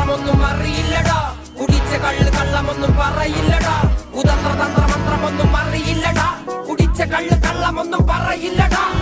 മന്ത്രമൊന്നും അറിയില്ലടാ കുടിച്ച കള്ള് കള്ളമൊന്നും പറയില്ലടാ കുതന്ത്ര തന്ത്ര മന്ത്രമൊന്നും അറിയില്ലടാ കുടിച്ച കള്ള് കള്ളമൊന്നും പറയില്ലടാ